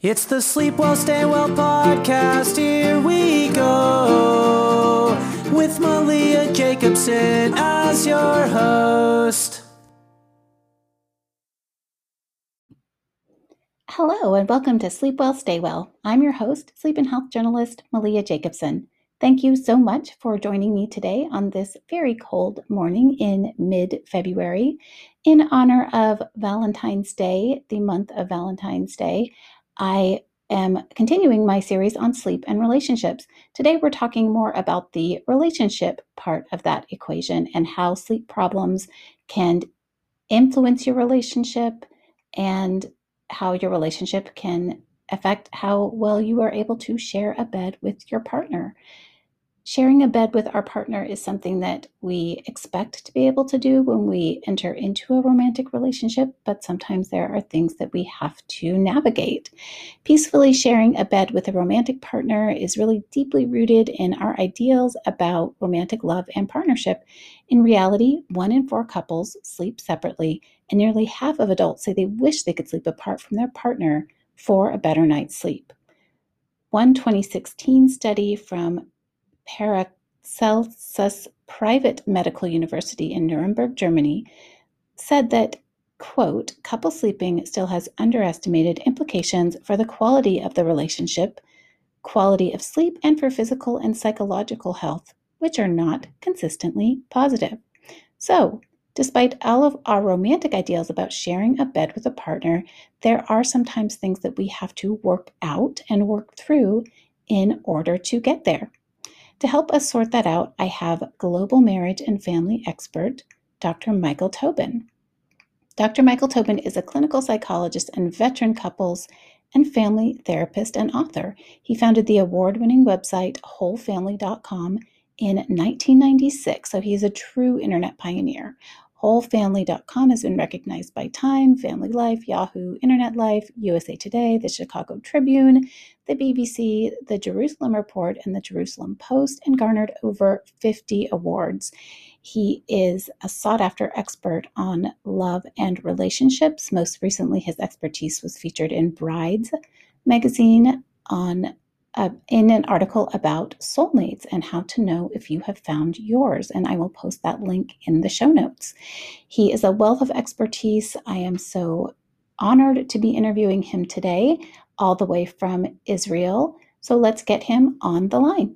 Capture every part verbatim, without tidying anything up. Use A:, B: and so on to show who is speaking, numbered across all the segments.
A: It's the Sleep Well, Stay Well podcast. Here we go with Malia Jacobson as your host.
B: Hello and welcome to Sleep Well, Stay Well. I'm your host, sleep and health journalist Malia Jacobson. Thank you so much for joining me today on this very cold morning in mid-February in honor of Valentine's Day, the month of Valentine's Day. I am continuing my series on sleep and relationships. Today we're talking more about the relationship part of that equation and how sleep problems can influence your relationship and how your relationship can affect how well you are able to share a bed with your partner. Sharing a bed with our partner is something that we expect to be able to do when we enter into a romantic relationship, but sometimes there are things that we have to navigate. Peacefully sharing a bed with a romantic partner is really deeply rooted in our ideals about romantic love and partnership. In reality, one in four couples sleep separately, and nearly half of adults say they wish they could sleep apart from their partner for a better night's sleep. One twenty sixteen study from Paracelsus Private Medical University in Nuremberg, Germany, said that, quote, couple sleeping still has underestimated implications for the quality of the relationship, quality of sleep, and for physical and psychological health, which are not consistently positive. So, despite all of our romantic ideals about sharing a bed with a partner, there are sometimes things that we have to work out and work through in order to get there. To help us sort that out, I have global marriage and family expert, Doctor Michael Tobin. Doctor Michael Tobin is a clinical psychologist and veteran couples and family therapist and author. He founded the award-winning website whole family dot com in nineteen ninety-six, so he's a true internet pioneer. whole family dot com has been recognized by Time, Family Life, Yahoo, Internet Life, U S A Today, the Chicago Tribune, the B B C, the Jerusalem Report, and the Jerusalem Post, and garnered over fifty awards. He is a sought-after expert on love and relationships. Most recently, his expertise was featured in Brides magazine on uh, in an article about soulmates and how to know if you have found yours. And I will post that link in the show notes. He is a wealth of expertise. I am so honored to be interviewing him today, all the way from Israel. So let's get him on the line.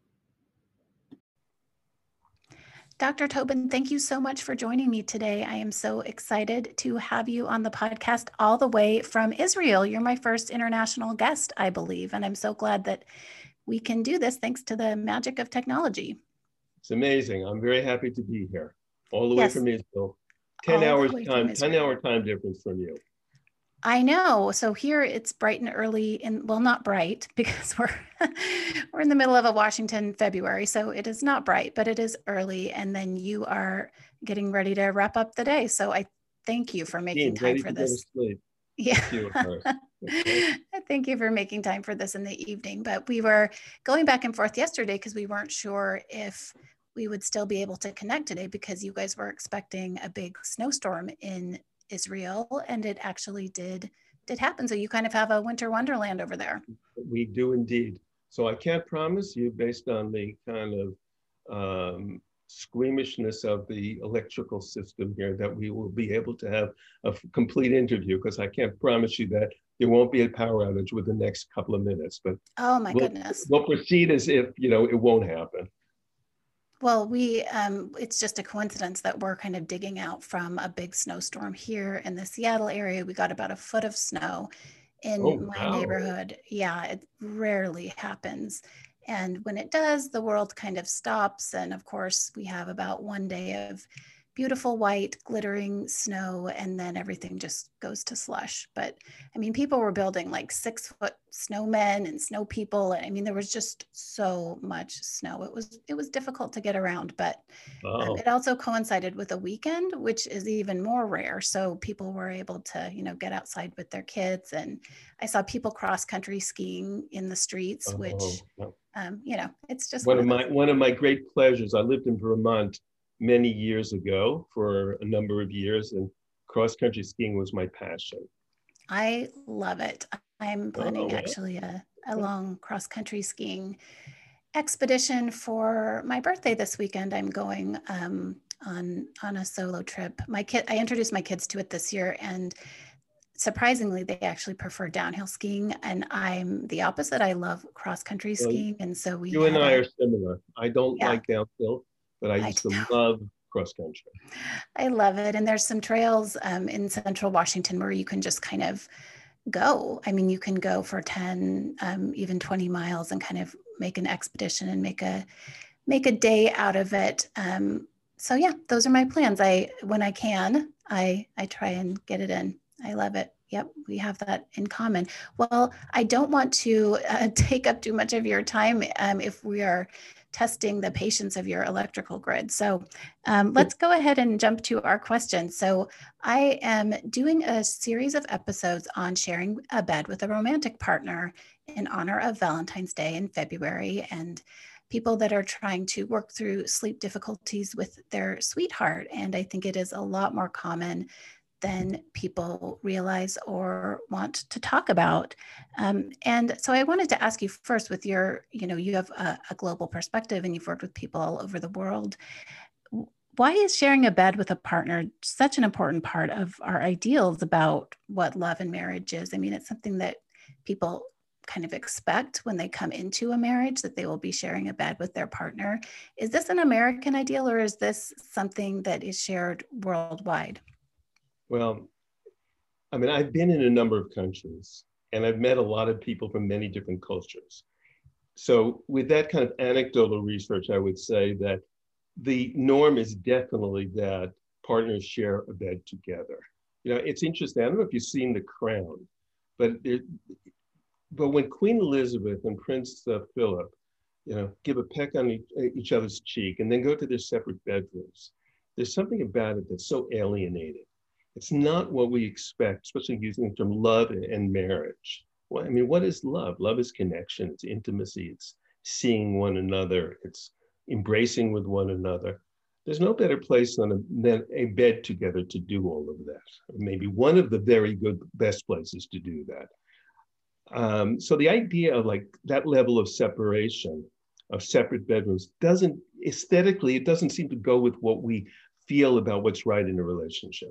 B: Doctor Tobin, thank you so much for joining me today. I am so excited to have you on the podcast all the way from Israel. You're my first international guest, I believe, and I'm so glad that we can do this thanks to the magic of technology.
C: It's amazing. I'm very happy to be here, all the
B: Yes.
C: way from Israel. ten
B: All
C: hours
B: the way
C: time,
B: from
C: ten
B: Israel.
C: hour time difference from you.
B: I know. So here it's bright and early, and well, not bright because we're we're in the middle of a Washington February, so it is not bright, but it is early. And then you are getting ready to wrap up the day. So I thank you for making
C: Being
B: time
C: ready
B: for
C: to
B: this.
C: Go to sleep.
B: Yeah.
C: Thank you, of course. Okay.
B: Thank you for making time for this in the evening. But we were going back and forth yesterday because we weren't sure if we would still be able to connect today because you guys were expecting a big snowstorm in Israel, and it actually did did happen. So you kind of have a winter wonderland over there.
C: We do indeed. So I can't promise you, based on the kind of um, squeamishness of the electrical system here, that we will be able to have a f- complete interview, because I can't promise you that there won't be a power outage within the next couple of minutes. But
B: oh my
C: we'll,
B: goodness,
C: we'll proceed as if you know it won't happen.
B: Well, we, um, it's just a coincidence that we're kind of digging out from a big snowstorm here in the Seattle area. We got about a foot of snow in
C: Oh,
B: my
C: wow.
B: neighborhood. Yeah, it rarely happens. And when it does, the world kind of stops. And of course, we have about one day of beautiful white glittering snow, and then everything just goes to slush. But I mean, people were building like six foot snowmen and snow people. I mean, there was just so much snow. It was it was difficult to get around, but um,
C: Wow.
B: it also coincided with a weekend, which is even more rare. So people were able to, you know, get outside with their kids. And I saw people cross country skiing in the streets,
C: Oh,
B: which,
C: no.
B: um, you know, it's just
C: One
B: one
C: of
B: of
C: my
B: those.
C: one of my great pleasures. I lived in Vermont many years ago for a number of years, and cross country skiing was my passion.
B: I love it. I'm
C: Oh,
B: planning
C: well.
B: actually a, a long cross-country skiing expedition for my birthday this weekend. I'm going um, on on a solo trip. My kid, I introduced my kids to it this year, and surprisingly, they actually prefer downhill skiing, and I'm the opposite. I love cross-country
C: Well,
B: skiing, and so we
C: you and
B: had
C: I
B: a
C: are similar. I don't
B: yeah.
C: like downhill, but I
B: I
C: used to love cross country.
B: I love it, and there's some trails um, in Central Washington where you can just kind of go. I mean, you can go for ten, um, even twenty miles and kind of make an expedition and make a make a day out of it. Um, so yeah, those are my plans. I when I can, I I try and get it in. I love it. Yep, we have that in common. Well, I don't want to uh, take up too much of your time um, if we are testing the patience of your electrical grid. So um, let's go ahead and jump to our question. So I am doing a series of episodes on sharing a bed with a romantic partner in honor of Valentine's Day in February, and people that are trying to work through sleep difficulties with their sweetheart. And I think it is a lot more common than people realize or want to talk about. Um, and so I wanted to ask you first, with your, you know, you have a, a global perspective and you've worked with people all over the world. Why is sharing a bed with a partner such an important part of our ideals about what love and marriage is? I mean, it's something that people kind of expect when they come into a marriage, that they will be sharing a bed with their partner. Is this an American ideal, or is this something that is shared worldwide?
C: Well, I mean, I've been in a number of countries and I've met a lot of people from many different cultures. So with that kind of anecdotal research, I would say that the norm is definitely that partners share a bed together. You know, it's interesting. I don't know if you've seen The Crown, but it, but when Queen Elizabeth and Prince uh, Philip, you know, give a peck on each, each other's cheek and then go to their separate bedrooms, there's something about it that's so alienating. It's not what we expect, especially using the term love and marriage. Well, I mean, what is love? Love is connection, it's intimacy, it's seeing one another, it's embracing with one another. There's no better place than a, than a bed together to do all of that. Maybe one of the very good, best places to do that. Um, so the idea of like that level of separation, of separate bedrooms, doesn't, aesthetically, it doesn't seem to go with what we feel about what's right in a relationship.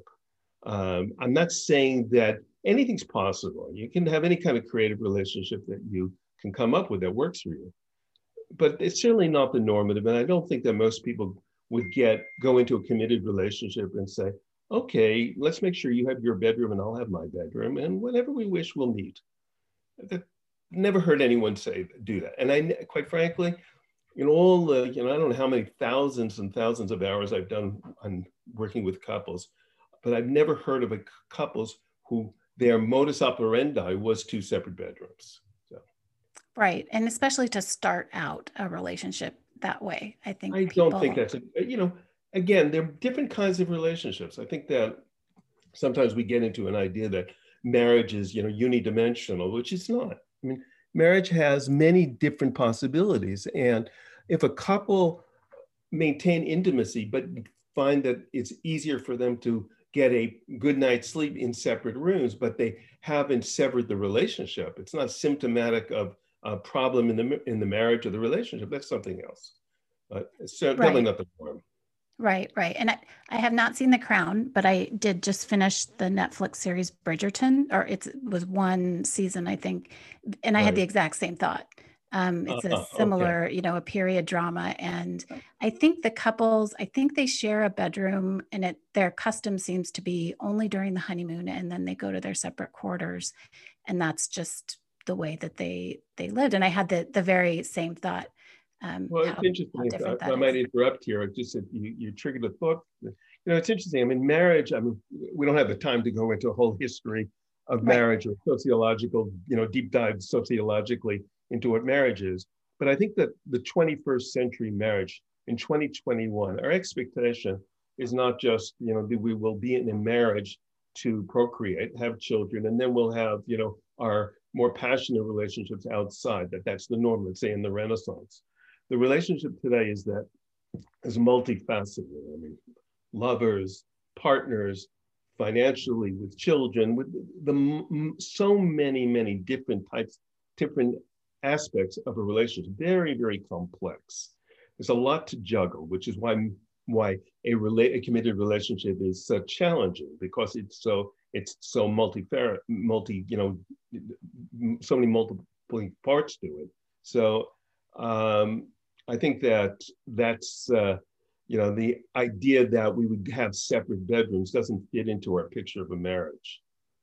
C: Um, I'm not saying that anything's possible. You can have any kind of creative relationship that you can come up with that works for you. But it's certainly not the normative. And I don't think that most people would get, go into a committed relationship and say, okay, let's make sure you have your bedroom and I'll have my bedroom. And whenever we wish, we'll meet. That never heard anyone say, do that. And I, quite frankly, in all the, you know, I don't know how many thousands and thousands of hours I've done on working with couples, but I've never heard of a couples who their modus operandi was two separate bedrooms. So.
B: Right. And especially to start out a relationship that way. I think
C: I
B: people...
C: don't think that's, a, you know, again, there are different kinds of relationships. I think that sometimes we get into an idea that marriage is, you know, unidimensional, which it's not. I mean, marriage has many different possibilities. And if a couple maintain intimacy, but find that it's easier for them to get a good night's sleep in separate rooms, but they haven't severed the relationship, it's not symptomatic of a problem in the in the marriage or the relationship. That's something else. But it's definitely
B: right.
C: not the norm.
B: Right, right. And I, I have not seen The Crown, but I did just finish the Netflix series Bridgerton, or it was one season, I think. And I
C: Right.
B: had the exact same thought. Um, it's a
C: Uh,
B: similar,
C: okay.
B: you know, a period drama. And I think the couples, I think they share a bedroom, and it their custom seems to be only during the honeymoon, and then they go to their separate quarters. And that's just the way that they they lived. And I had the the very same thought. Um,
C: Well, it's
B: how,
C: interesting.
B: how different
C: I,
B: that
C: I might
B: is.
C: interrupt here. Just that you, you triggered a thought. You know, it's interesting. I mean, marriage, I mean, we don't have the time to go into a whole history of
B: Right.
C: marriage or sociological, you know, deep dive sociologically into what marriage is. But I think that the twenty-first century marriage in twenty twenty-one, our expectation is not just, you know, that we will be in a marriage to procreate, have children, and then we'll have, you know, our more passionate relationships outside, that that's the norm, let's say in the Renaissance. The relationship today is that is multifaceted. I mean, lovers, partners, financially, with children, with the so many, many different types, different aspects of a relationship. Very, very complex. There's a lot to juggle, which is why why a, rela- a committed relationship is so challenging, because it's so it's so multi multi you know so many multiple parts to it. So um, I think that that's uh, you know the idea that we would have separate bedrooms doesn't fit into our picture of a marriage.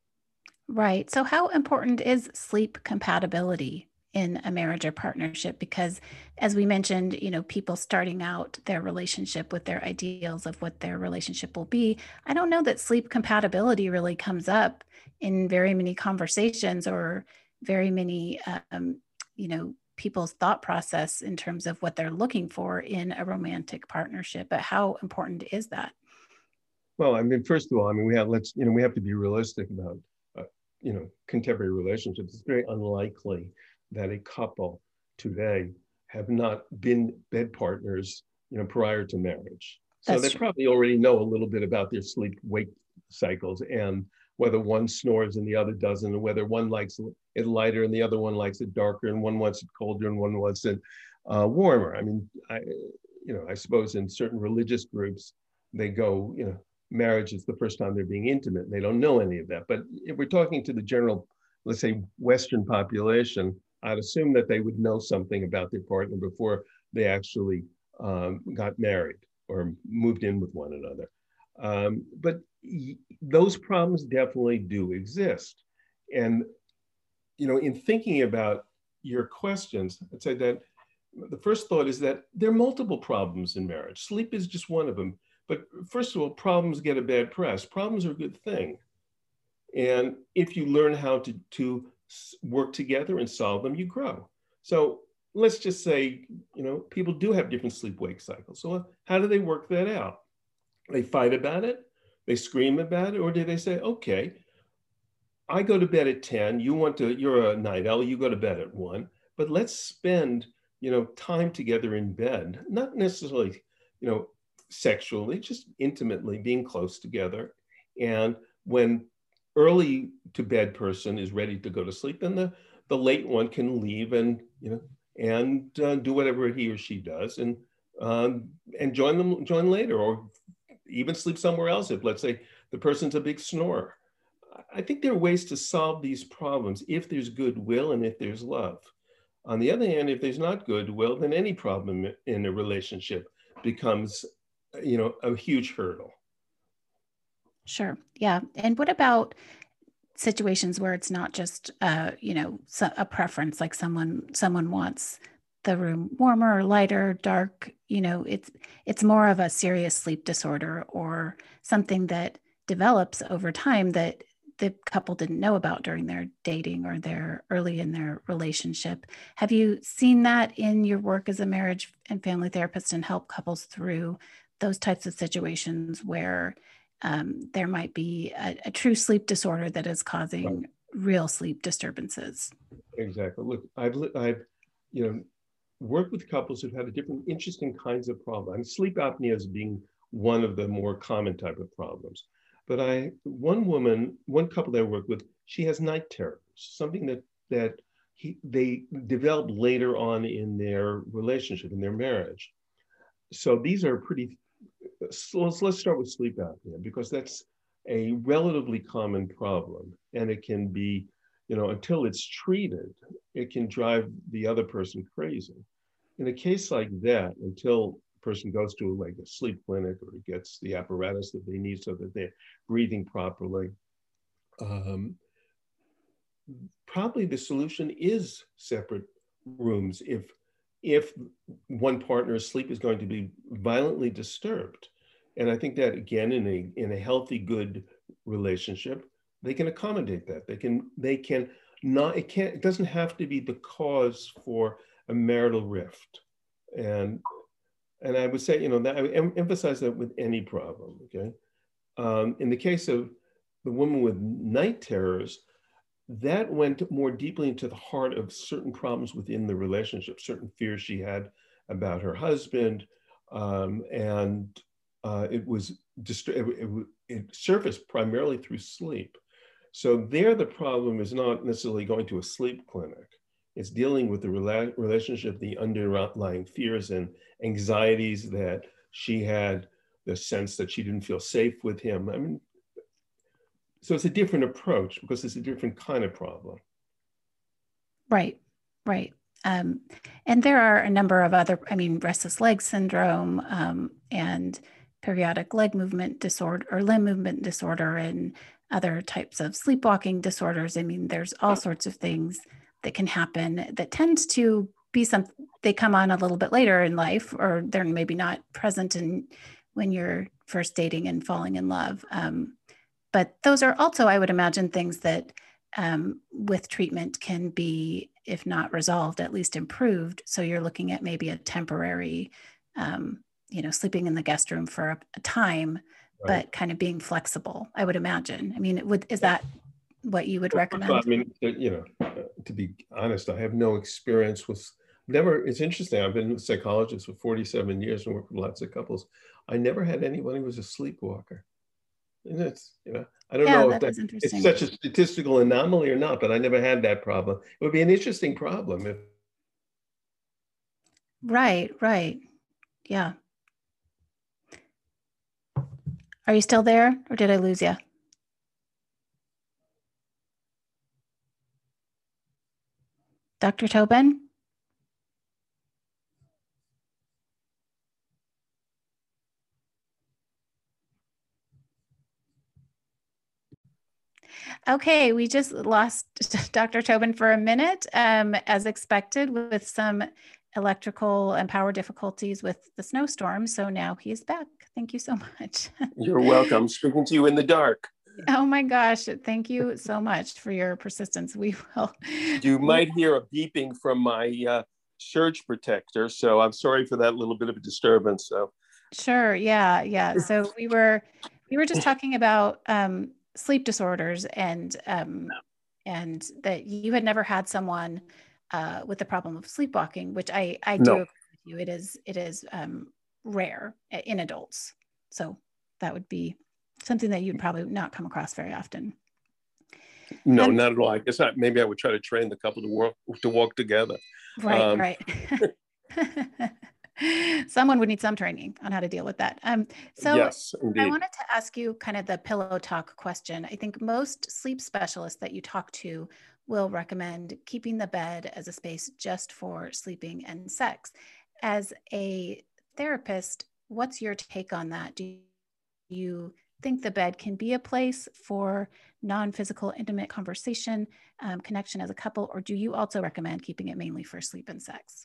B: Right. So how important is sleep compatibility in a marriage or partnership? Because as we mentioned, you know, people starting out their relationship with their ideals of what their relationship will be. I don't know that sleep compatibility really comes up in very many conversations or very many, um, you know, people's thought process in terms of what they're looking for in a romantic partnership. But how important is that?
C: Well, I mean, first of all, I mean, we have let's you know we have to be realistic about uh, you know contemporary relationships. It's very unlikely that a couple today have not been bed partners, you know, prior to marriage. So
B: That's
C: they
B: true.
C: probably already know a little bit about their sleep wake cycles, and whether one snores and the other doesn't, and whether one likes it lighter and the other one likes it darker, and one wants it colder and one wants it uh, warmer. I mean, I, you know, I suppose in certain religious groups, they go, you know, marriage is the first time they're being intimate. And they don't know any of that. But if we're talking to the general, let's say, Western population, I'd assume that they would know something about their partner before they actually um, got married or moved in with one another. Um, but y- those problems definitely do exist. And, you know, in thinking about your questions, I'd say that the first thought is that there are multiple problems in marriage. Sleep is just one of them. But first of all, problems get a bad press. Problems are a good thing. And if you learn how to, to work together and solve them, you grow. So let's just say, you know, people do have different sleep-wake cycles. So how do they work that out? They fight about it? They scream about it? Or do they say, okay, I go to bed at ten, you want to, you're a night owl, you go to bed at one, but let's spend, you know, time together in bed, not necessarily, you know, sexually, just intimately being close together. And when early to bed person is ready to go to sleep, then the, the late one can leave and, you know, and uh, do whatever he or she does, and um, and join them, join later, or even sleep somewhere else if, let's say, the person's a big snorer. I think there are ways to solve these problems if there's goodwill and if there's love. On the other hand, if there's not goodwill, then any problem in a relationship becomes, you know, a huge hurdle.
B: Sure. Yeah. And what about situations where it's not just, uh, you know, a preference, like someone someone wants the room warmer or lighter, dark, you know, it's it's more of a serious sleep disorder or something that develops over time that the couple didn't know about during their dating or their early in their relationship. Have you seen that in your work as a marriage and family therapist and help couples through those types of situations where um, there might be a, a true sleep disorder that is causing
C: Right.
B: real sleep disturbances?
C: Exactly. Look, I've, I've, you know, worked with couples who've had a different, interesting kinds of problems. I mean, sleep apnea as being one of the more common type of problems. But I, one woman, one couple that I worked with, she has night terrors, something that that he, they developed later on in their relationship, in their marriage. So these are pretty. So let's let's start with sleep apnea, because that's a relatively common problem, and it can be, you know, until it's treated, it can drive the other person crazy. In a case like that, until the person goes to like a sleep clinic or gets the apparatus that they need so that they're breathing properly, um, probably the solution is separate rooms if if one partner's sleep is going to be violently disturbed. And I think that, again, in a in a healthy, good relationship, they can accommodate that. They can they can not it can't it doesn't have to be the cause for a marital rift. And and I would say, you know, that I would em- emphasize that with any problem. Okay, um, in the case of the woman with night terrors, that went more deeply into the heart of certain problems within the relationship, certain fears she had about her husband, um, and uh, it was dist- it, it, it surfaced primarily through sleep. So there, the problem is not necessarily going to a sleep clinic. It's dealing with the rela relationship, the underlying fears and anxieties that she had, the sense that she didn't feel safe with him. I mean, so it's a different approach because it's a different kind of problem.
B: Right, right. Um, and there are a number of other, I mean, restless leg syndrome um, and periodic leg movement disorder or limb movement disorder and other types of sleepwalking disorders. I mean, there's all sorts of things that can happen that tends to be some, they come on a little bit later in life, or they're maybe not present in when you're first dating and falling in love. Um, but those are also, I would imagine, things that um, with treatment can be, if not resolved, at least improved. So you're looking at maybe a temporary, um, you know, sleeping in the guest room for a, a time, right, but kind of being flexible, I would imagine. I mean, it would, is that what you would recommend?
C: I mean, you know, to be honest, I have no experience with, never, it's interesting. I've been a psychologist for forty-seven years and worked with lots of couples. I never had anyone who was a sleepwalker. And it's, you know, I don't
B: yeah,
C: know
B: that
C: if that, it's such a statistical anomaly or not, but I never had that problem. It would be an interesting problem if.
B: Right, right. Yeah. Are you still there, or did I lose you? Doctor Tobin? Okay, we just lost Doctor Tobin for a minute, um, as expected, with some electrical and power difficulties with the snowstorm. So now he's back. Thank you so much.
C: You're welcome. Speaking to you in the dark.
B: Oh my gosh. Thank you so much for your persistence. We will.
C: You might hear a beeping from my uh, surge protector. So I'm sorry for that little bit of a disturbance. So.
B: Sure. Yeah. Yeah. So we were, we were just talking about um, sleep disorders and, um, and that you had never had someone uh, with the problem of sleepwalking, which I, I do
C: No.
B: agree with you. It is, it is um, rare in adults. So that would be something that you'd probably not come across very often.
C: No, um, not at all. I guess I, maybe I would try to train the couple to work, to walk together.
B: Right, um, right. Someone would need some training on how to deal with that. Um, so
C: yes, indeed.
B: I wanted to ask you kind of the pillow talk question. I think most sleep specialists that you talk to will recommend keeping the bed as a space just for sleeping and sex. As a therapist, what's your take on that? Do you think the bed can be a place for non-physical, intimate conversation, um, connection as a couple, or do you also recommend keeping it mainly for sleep and sex?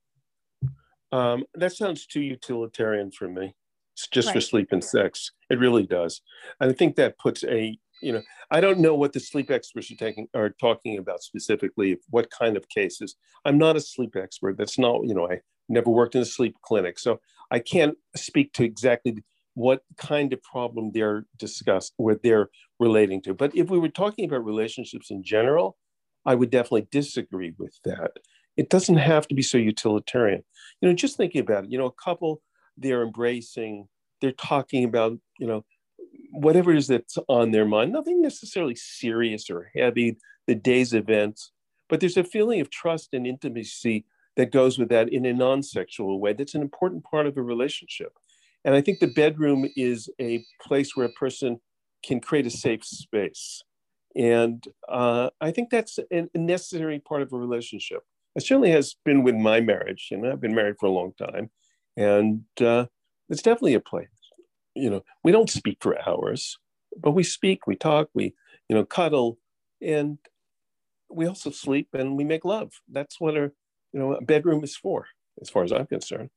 C: Um, that sounds too utilitarian for me. It's just
B: right.
C: for sleep and sex. It really does. And I think that puts a, you know, I don't know what the sleep experts are taking are talking about specifically, what kind of cases. I'm not a sleep expert. That's not, you know, I never worked in a sleep clinic. So I can't speak to exactly what kind of problem they're discussed, what they're relating to. But if we were talking about relationships in general, I would definitely disagree with that. It doesn't have to be so utilitarian. You know, just thinking about it, you know, a couple, they're embracing, they're talking about, you know, whatever it is that's on their mind, nothing necessarily serious or heavy, the day's events, but there's a feeling of trust and intimacy that goes with that in a non-sexual way. That's an important part of a relationship. And I think the bedroom is a place where a person can create a safe space. And uh, I think that's a necessary part of a relationship. It certainly has been with my marriage. You know, I've been married for a long time. And uh, it's definitely a place. You know, we don't speak for hours, but we speak, we talk, we, you know, cuddle, and we also sleep and we make love. That's what a, you know, a bedroom is for, as far as I'm concerned.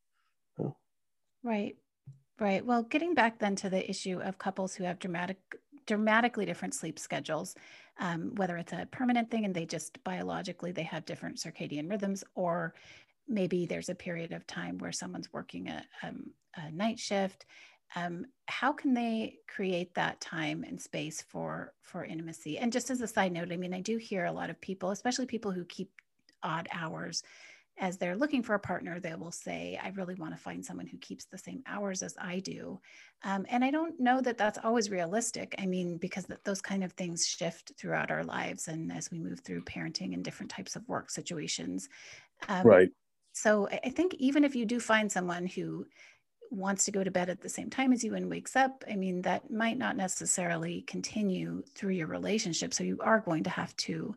B: Right. Right. Well, getting back then to the issue of couples who have dramatic, dramatically different sleep schedules, um, whether it's a permanent thing and they just biologically, they have different circadian rhythms, or maybe there's a period of time where someone's working a, um, a night shift. Um, how can they create that time and space for, for intimacy? And just as a side note, I mean, I do hear a lot of people, especially people who keep odd hours, as they're looking for a partner, they will say, I really want to find someone who keeps the same hours as I do. Um, and I don't know that that's always realistic. I mean, because th- those kind of things shift throughout our lives and as we move through parenting and different types of work situations. Um,
D: Right.
B: So I I think even if you do find someone who wants to go to bed at the same time as you and wakes up, I mean, that might not necessarily continue through your relationship. So you are going to have to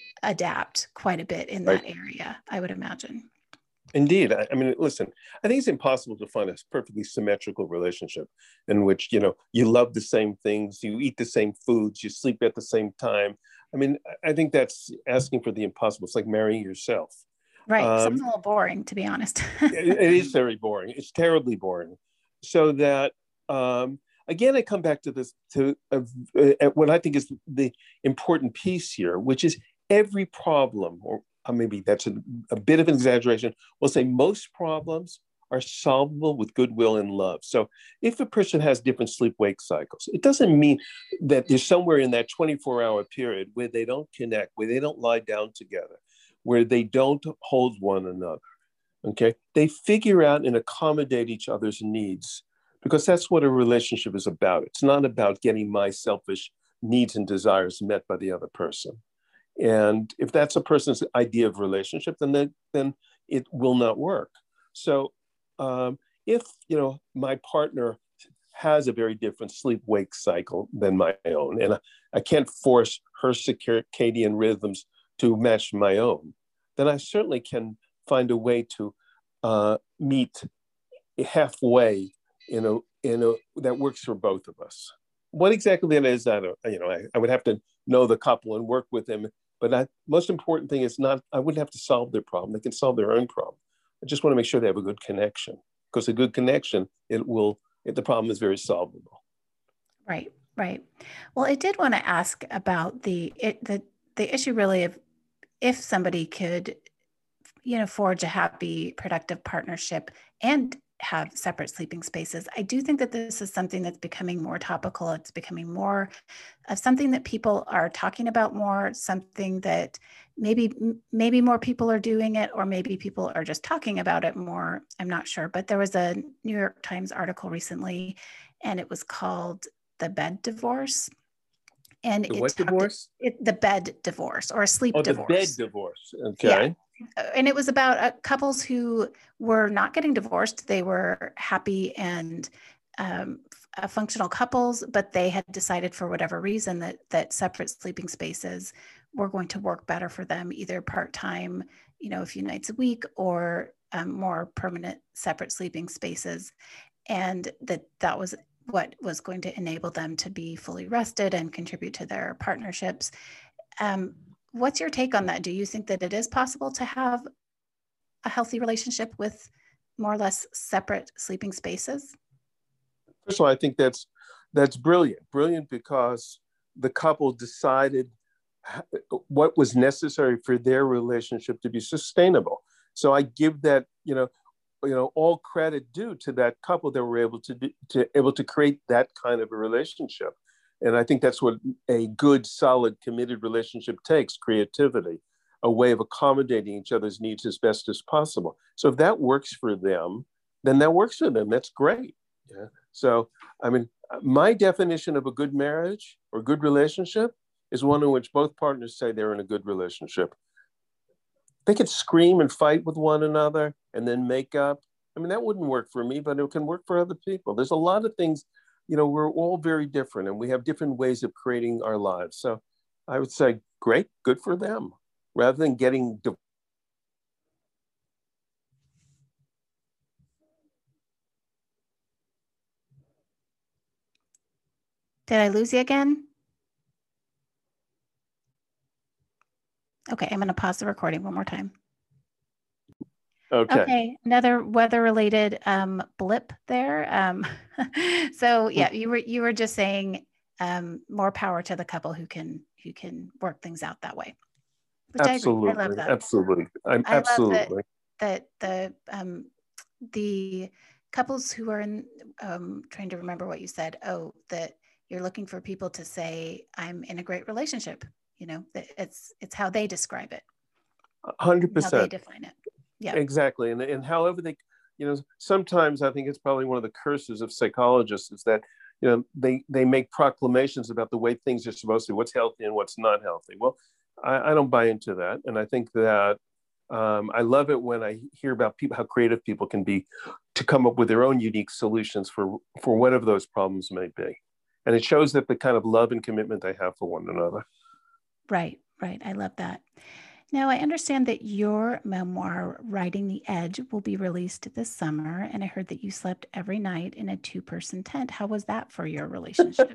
B: adapt quite a bit in
D: Right.
B: that area, I would imagine.
D: Indeed. I, I mean, listen, I think it's impossible to find a perfectly symmetrical relationship in which, you know, you love the same things, you eat the same foods, you sleep at the same time. I mean, I think that's asking for the impossible. It's like marrying yourself.
B: Right.
D: Um,
B: Sounds a little boring, to be honest.
D: it, it is very boring. It's terribly boring. So that, um, again, I come back to this, to uh, uh, what I think is the important piece here, which is every problem, or uh, maybe that's a, a bit of an exaggeration, we'll say most problems are solvable with goodwill and love. So if a person has different sleep-wake cycles, it doesn't mean that there's somewhere in that twenty-four hour period where they don't connect, where they don't lie down together, where they don't hold one another, okay? They figure out and accommodate each other's needs, because that's what a relationship is about. It's not about getting my selfish needs and desires met by the other person. And if that's a person's idea of relationship, then they, then it will not work. So um, if, you know, my partner has a very different sleep-wake cycle than my own, and I, I can't force her circadian rhythms to match my own, then I certainly can find a way to uh, meet halfway in a, in a, that works for both of us. What exactly that is, I don't, you know, I, I would have to know the couple and work with them. But the most important thing is not, I wouldn't have to solve their problem. They can solve their own problem. I just want to make sure they have a good connection, because a good connection, it will, it, the problem is very solvable.
B: Right, right. Well, I did want to ask about the, it, the, the issue really of if somebody could, you know, forge a happy, productive partnership and have separate sleeping spaces. I do think that this is something that's becoming more topical. It's becoming more of something that people are talking about more, something that maybe, maybe more people are doing it, or maybe people are just talking about it more. I'm not sure, but there was a New York Times article recently, and it was called The Bed Divorce. And
D: the
B: it
D: what divorce?
B: It, the bed divorce, or a sleep
D: oh,
B: divorce.
D: Oh, the bed divorce. Okay.
B: Yeah. And it was about uh, couples who were not getting divorced. They were happy and um, uh, functional couples, but they had decided for whatever reason that that separate sleeping spaces were going to work better for them, either part-time, you know, a few nights a week, or um, more permanent separate sleeping spaces. And that that was what was going to enable them to be fully rested and contribute to their partnerships. Um, what's your take on that? Do you think that it is possible to have a healthy relationship with more or less separate sleeping spaces?
D: First of all, I think that's that's brilliant. Brilliant because the couple decided what was necessary for their relationship to be sustainable. So I give that, you know, you know, all credit due to that couple that were able to do, to able to create that kind of a relationship. And I think that's what a good, solid, committed relationship takes: creativity, a way of accommodating each other's needs as best as possible. So if that works for them, then that works for them. That's great. Yeah. So, I mean, my definition of a good marriage or good relationship is one in which both partners say they're in a good relationship. They could scream and fight with one another and then make up. I mean, that wouldn't work for me, but it can work for other people. There's a lot of things, you know, we're all very different and we have different ways of creating our lives. So I would say, great, good for them, rather than getting divorced.
B: Did I lose you again? Okay, I'm going to pause the recording one more time.
D: Okay.
B: Okay, another weather-related um, blip there. Um, so yeah, you were you were just saying um, more power to the couple who can who can work things out that way. Which
D: Absolutely,
B: I agree. I love that.
D: absolutely. I'm
B: I
D: absolutely.
B: love that, that the um, the couples who are in um, trying to remember what you said. Oh, that you're looking for people to say, "I'm in a great relationship." You know, it's it's how they describe it.
D: one hundred percent.
B: How they define it. Yeah,
D: exactly. And, and however they, you know, sometimes I think it's probably one of the curses of psychologists is that, you know, they, they make proclamations about the way things are supposed to be, what's healthy and what's not healthy. Well, I, I don't buy into that. And I think that um, I love it when I hear about people, how creative people can be to come up with their own unique solutions for, for whatever those problems may be. And it shows that the kind of love and commitment they have for one another.
B: Right, right. I love that. Now, I understand that your memoir, Riding the Edge, will be released this summer. And I heard that you slept every night in a two-person tent. How was that for your relationship?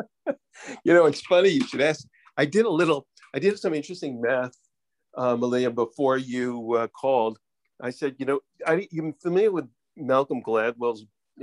D: You know, it's funny you should ask. I did a little, I did some interesting math, uh, Malia, before you uh, called. I said, you know, I, you're familiar with Malcolm Gladwell's,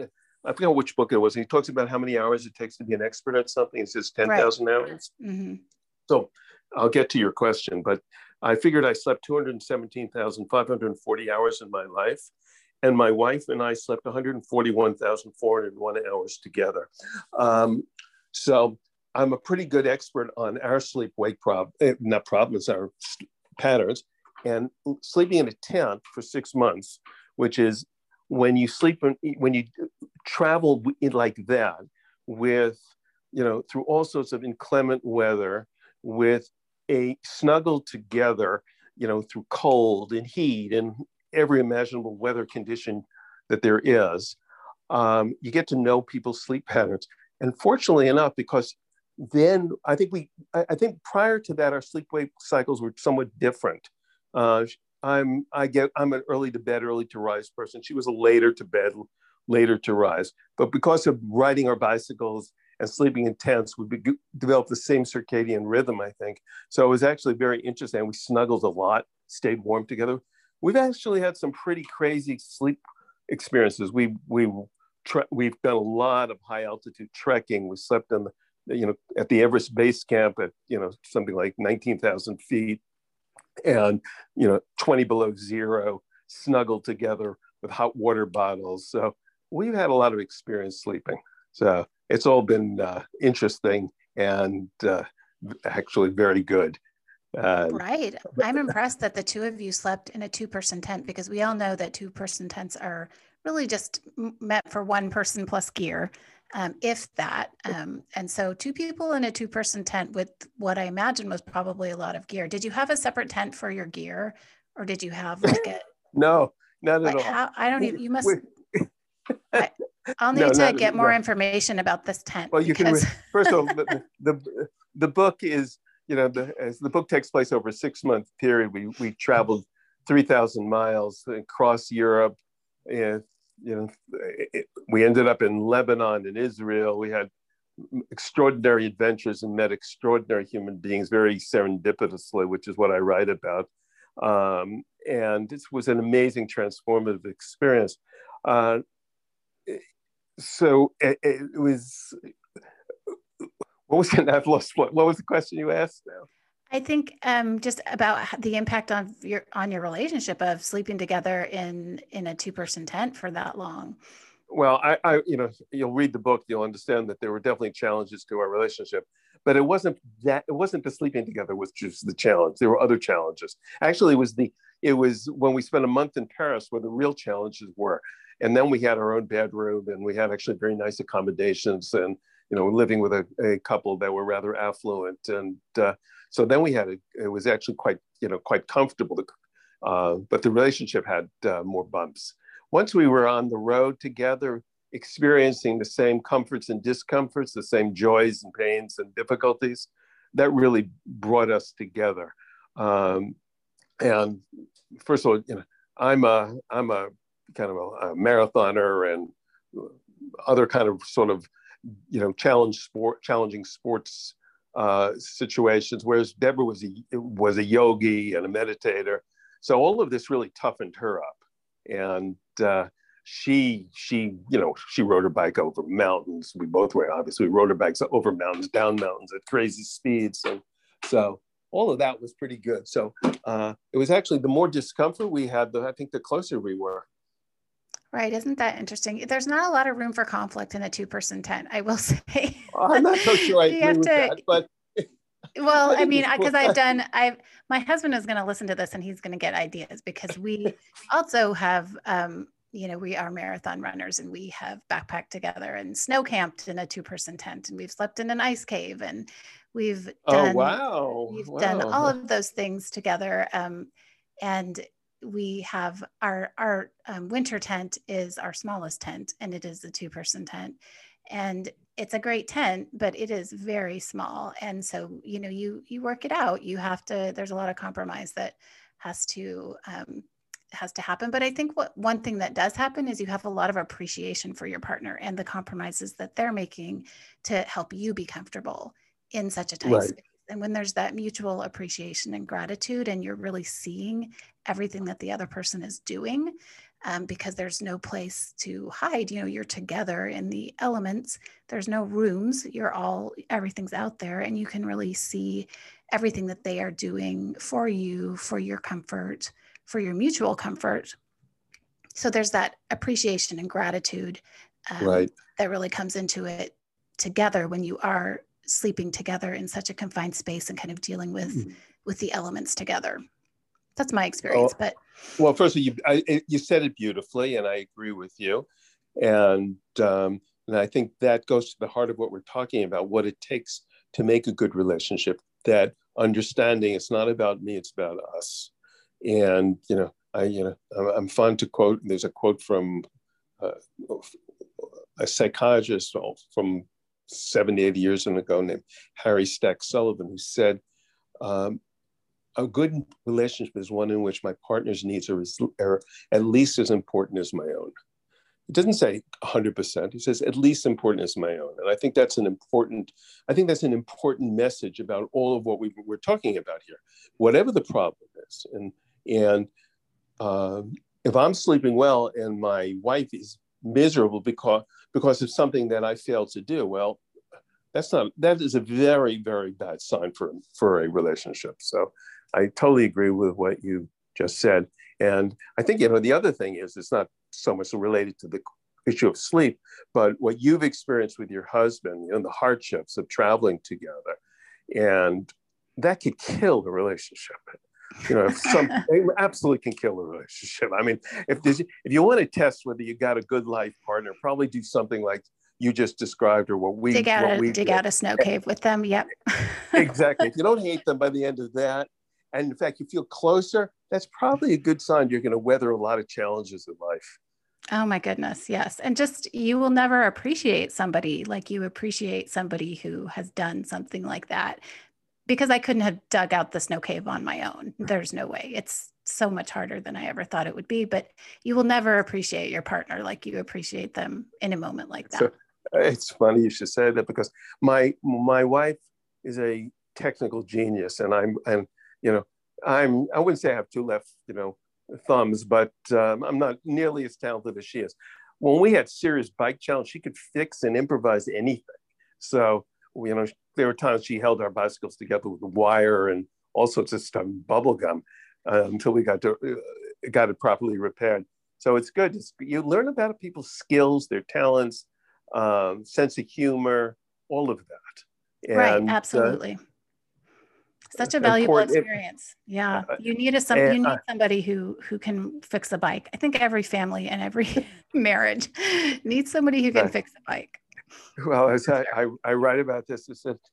D: I forget which book it was. He talks about how many hours it takes to be an expert at something. He says ten thousand right. hours. Mm-hmm. So I'll get to your question, but I figured I slept two hundred seventeen thousand five hundred forty hours in my life. And my wife and I slept one hundred forty-one thousand four hundred one hours together. Um, so I'm a pretty good expert on our sleep-wake problem, not problems, our patterns. And sleeping in a tent for six months, which is when you sleep, when you travel in like that with, you know, through all sorts of inclement weather, with a snuggled together, you know, through cold and heat and every imaginable weather condition that there is, um, you get to know people's sleep patterns. And fortunately enough, because then I think we, I, I think prior to that, our sleep-wake cycles were somewhat different. Uh, I'm, I get, I'm an early to bed, early to rise person. She was a later to bed, later to rise. But because of riding our bicycles and sleeping in tents, we be- developed the same circadian rhythm, I think. So it was actually very interesting. We snuggled a lot, stayed warm together. We've actually had some pretty crazy sleep experiences. We, we, tre- we've done a lot of high altitude trekking. We slept in the, you know, at the Everest Base Camp at, you know, something like nineteen thousand feet and, you know, twenty below zero, snuggled together with hot water bottles. So we've had a lot of experience sleeping. So it's all been uh, interesting and uh, actually very good. Uh,
B: right. I'm impressed that the two of you slept in a two-person tent, because we all know that two-person tents are really just meant for one person plus gear, um, if that. Um, and so two people in a two-person tent with what I imagine was probably a lot of gear. Did you have a separate tent for your gear, or did you have like a...
D: No, not
B: like
D: at all.
B: How, I don't even, you must... I, I'll need no, to get more no. information about this tent.
D: Well, you
B: because...
D: can, first of all, the, the, the book is, you know, the, as the book takes place over a six month period, we, we traveled three thousand miles across Europe. And, you know, it, we ended up in Lebanon and Israel. We had extraordinary adventures and met extraordinary human beings very serendipitously, which is what I write about. Um, and this was an amazing transformative experience. Uh, so it, it was, what was it? I've lost what, what was the question you asked now?
B: I think um, just about the impact on your on your relationship of sleeping together in in a two-person tent for that long.
D: Well, I, I, you know, you'll read the book, you'll understand that there were definitely challenges to our relationship, but it wasn't that, it wasn't the sleeping together was just the challenge. There were other challenges. Actually, it was the, it was when we spent a month in Paris where the real challenges were. And then we had our own bedroom and we had actually very nice accommodations and, you know, living with a, a couple that were rather affluent. And uh, so then we had, a, it was actually quite, you know, quite comfortable, to, uh, but the relationship had uh, more bumps. Once we were on the road together, experiencing the same comforts and discomforts, the same joys and pains and difficulties, that really brought us together. Um, and first of all, you know, I'm a, I'm a kind of a, a marathoner and other kind of sort of, you know, challenge sport, challenging sports uh, situations, whereas Deborah was a, was a yogi and a meditator. So all of this really toughened her up. And uh, she, she, you know, she rode her bike over mountains. We both were, obviously, we rode our bikes over mountains, down mountains at crazy speeds. And so all of that was pretty good. So uh, it was actually the more discomfort we had, the, I think the closer we were.
B: Right. Isn't that interesting? There's not a lot of room for conflict in a two-person tent, I will say.
D: I'm not so sure I agree with
B: to,
D: that, but
B: Well,
D: I
B: I
D: think
B: mean,
D: it's
B: because
D: cool.
B: I've done, I've, my husband is going to listen to this and he's going to get ideas because we also have, um, you know, we are marathon runners and we have backpacked together and snow camped in a two person tent and we've slept in an ice cave and we've
D: Oh,
B: done,
D: wow.
B: we've
D: Wow.
B: done all of those things together. Um, and we have our, our um, winter tent is our smallest tent and it is a two person tent. And it's a great tent, but it is very small. And so, you know, you, you work it out. You have to, there's a lot of compromise that has to, um, has to happen. But I think what one thing that does happen is you have a lot of appreciation for your partner and the compromises that they're making to help you be comfortable in such a tight
D: Right.
B: space. And when there's that mutual appreciation and gratitude, and you're really seeing everything that the other person is doing, um, because there's no place to hide, you know, you're together in the elements, there's no rooms, you're all, everything's out there, and you can really see everything that they are doing for you, for your comfort, for your mutual comfort. So there's that appreciation and gratitude um,
D: Right.
B: that really comes into it together when you are sleeping together in such a confined space and kind of dealing with mm-hmm. with the elements together. That's my experience.
D: Oh,
B: but
D: well, first of all, you I, you said it beautifully, and I agree with you. And um, and I think that goes to the heart of what we're talking about: what it takes to make a good relationship. That understanding it's not about me; it's about us. And you know, I you know, I'm fond to quote. There's a quote from uh, a psychologist from seventy, eighty years ago named Harry Stack Sullivan, who said, um, a good relationship is one in which my partner's needs are, are at least as important as my own. It doesn't say one hundred percent. He says at least important as my own. And I think that's an important, I think that's an important message about all of what we, we're talking about here. Whatever the problem is. And, and um, if I'm sleeping well and my wife is miserable because, because of something that I failed to do, well, that's not, that is a very, very bad sign for, for a relationship. So I totally agree with what you just said. And I think, you know, the other thing is, it's not so much related to the issue of sleep, but what you've experienced with your husband, you know, the hardships of traveling together. And that could kill the relationship. You know, some it absolutely can kill a relationship. I mean, if there's, if you want to test whether you got a good life partner, probably do something like you just described, or what we
B: dig out
D: what
B: a
D: we
B: dig
D: did.
B: out a snow cave with them. Yep.
D: Exactly. If you don't hate them by the end of that, and in fact you feel closer, that's probably a good sign you're going to weather a lot of challenges in life.
B: Oh my goodness, yes. And just, you will never appreciate somebody like you appreciate somebody who has done something like that, because I couldn't have dug out the snow cave on my own. There's no way. It's so much harder than I ever thought it would be, but you will never appreciate your partner like you appreciate them in a moment like that.
D: So, it's funny you should say that, because my my wife is a technical genius, and I'm and you know I'm I wouldn't say I have two left you know thumbs, but um, I'm not nearly as talented as she is. When we had serious bike challenge, she could fix and improvise anything. So you know there were times she held our bicycles together with wire and all sorts of stuff, bubble gum, uh, until we got to uh, got it properly repaired. So it's good. It's, you learn about people's skills, their talents, um, sense of humor, all of that. And,
B: right, absolutely. Uh, Such a valuable experience. It, yeah, you need a some you need somebody who who can fix a bike. I think every family and every marriage needs somebody who can right. fix a bike.
D: Well, as I, I, I write about this, it said,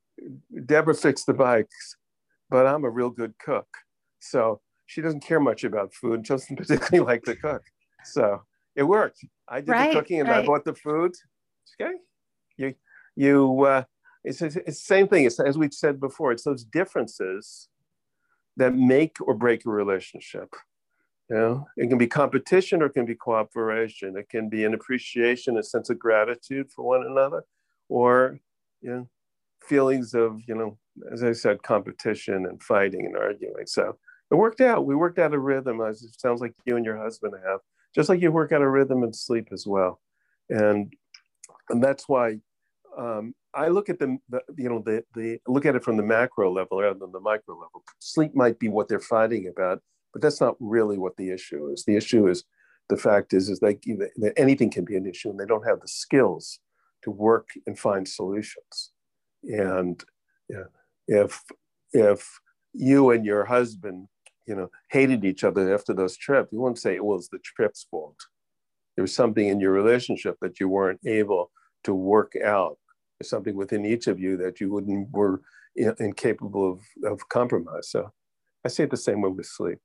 D: Deborah fixed the bikes, but I'm a real good cook. So she doesn't care much about food, doesn't particularly like to cook. So it worked. I did right, the cooking and right. I bought the food. Okay. You, you, uh, it's, it's the same thing. It's, as we've said before, it's those differences that make or break a relationship. You know, it can be competition or it can be cooperation. It can be an appreciation, a sense of gratitude for one another, or, you know, feelings of, you know, as I said, competition and fighting and arguing. So it worked out. We worked out a rhythm, as it sounds like you and your husband have, just like you work out a rhythm in sleep as well. And, and that's why um, I look at the, the, you know, the, the, look at it from the macro level rather than the micro level. Sleep might be what they're fighting about, but that's not really what the issue is. The issue is, the fact is, is that, that anything can be an issue, and they don't have the skills to work and find solutions. And yeah, if if you and your husband, you know, hated each other after those trips, you wouldn't say it was the trip's fault. There was something in your relationship that you weren't able to work out. There's something within each of you that you wouldn't were incapable of, of compromise. So I say it the same way with sleep.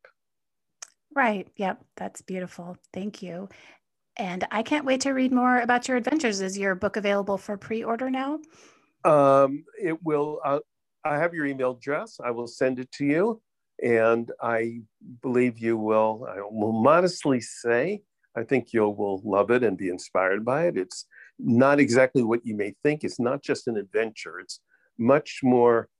B: Right. Yep. That's beautiful. Thank you. And I can't wait to read more about your adventures. Is your book available for pre-order now?
D: Um, it will. Uh, I have your email address. I will send it to you. And I believe you will, I will modestly say, I think you will love it and be inspired by it. It's not exactly what you may think. It's not just an adventure. It's much more,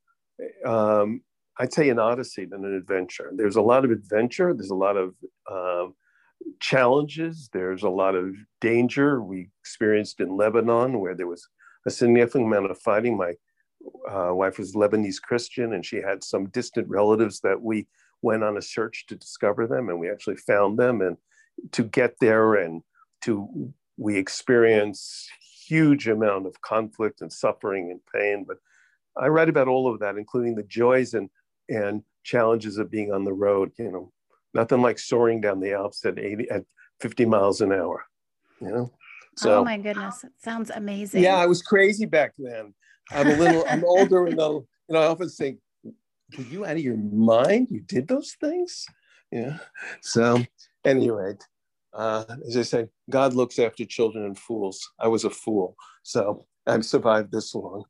D: um, I'd say an odyssey than an adventure. There's a lot of adventure. There's a lot of um, challenges. There's a lot of danger. We experienced in Lebanon where there was a significant amount of fighting. My uh, wife was Lebanese Christian, and she had some distant relatives that we went on a search to discover them, and we actually found them. And to get there and to, we experience huge amount of conflict and suffering and pain. But I write about all of that, including the joys and and challenges of being on the road. You know, nothing like soaring down the Alps at eighty, at fifty miles an hour. You know,
B: so oh my goodness, it sounds amazing.
D: Yeah, I was crazy back then. I'm a little, I'm older, and I'll, you know, I often think, were you out of your mind? You did those things? Yeah. So, anyway, uh, as I say, God looks after children and fools. I was a fool, so I've survived this long.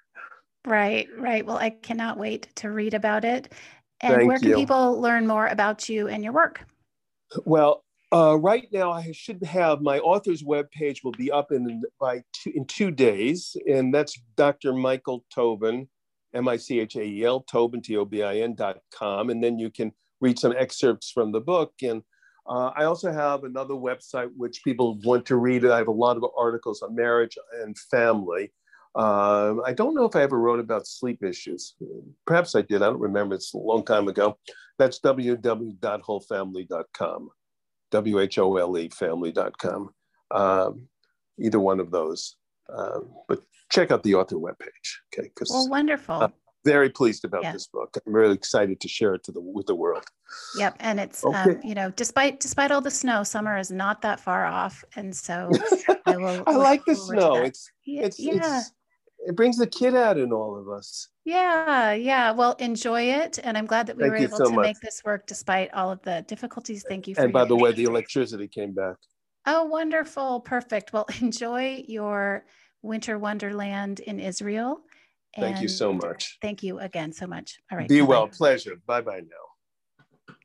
B: Right, right. Well, I cannot wait to read about it. And
D: Thank
B: where can
D: you.
B: people learn more about you and your work?
D: Well, uh, right now I should have my author's webpage will be up in by two, in two days, and that's Doctor Michael Tobin, M I C H A E L, Tobin, T O B I N dot com, and then you can read some excerpts from the book. And uh, I also have another website which people want to read. I have a lot of articles on marriage and family. Uh, I don't know if I ever wrote about sleep issues. Perhaps I did. I don't remember. It's a long time ago. That's w w w dot whole family dot com, W H O L E family dot com. Um, either one of those. Uh, but check out the author webpage. Okay.
B: Well, wonderful.
D: I'm very pleased about
B: yeah.
D: this book. I'm really excited to share it to the with the world.
B: Yep. And it's,
D: okay.
B: um, you know, despite despite all the snow, summer is not that far off. And so I will.
D: I like the snow. It's, it's,
B: yeah.
D: it's, it brings the kid out in all of us.
B: Yeah, yeah. Well, enjoy it. And I'm glad that we
D: Thank
B: were able
D: so
B: to
D: much.
B: make this work despite all of the difficulties. Thank you for
D: And by the way,
B: history.
D: the electricity came back.
B: Oh, wonderful. Perfect. Well, enjoy your winter wonderland in Israel.
D: Thank you so much.
B: Thank you again so much. All right.
D: Be
B: bye-bye.
D: well. Pleasure. Bye-bye now.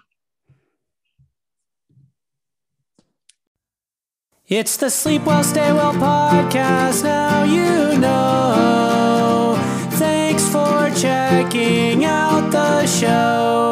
A: It's the Sleep Well, Stay Well podcast, now you know. Thanks for checking out the show.